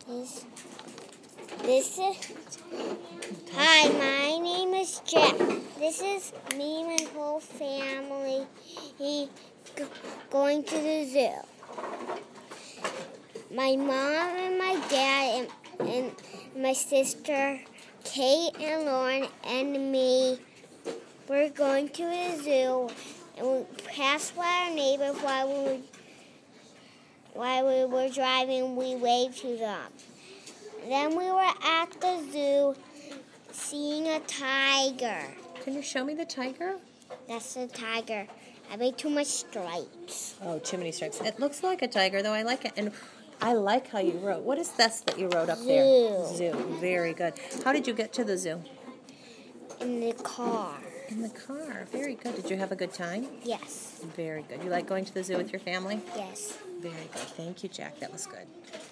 This, this is. Hi, my name is Jack. This is me and my whole family going to the zoo. My mom and my dad and my sister Kate and Lauren and me. We're going to the zoo, and we passed by our neighbors while we were driving. We waved to them. Then we were at the zoo seeing a tiger. Can you show me the tiger? That's a tiger. I made too much stripes. Oh, too many stripes. It looks like a tiger, though. I like it. And I like how you wrote. What is this that you wrote up there? Zoo. Very good. How did you get to the zoo? In the car. In the car. Very good. Did you have a good time? Yes. Very good. You like going to the zoo with your family? Yes. Very good. Thank you, Jack. That was good.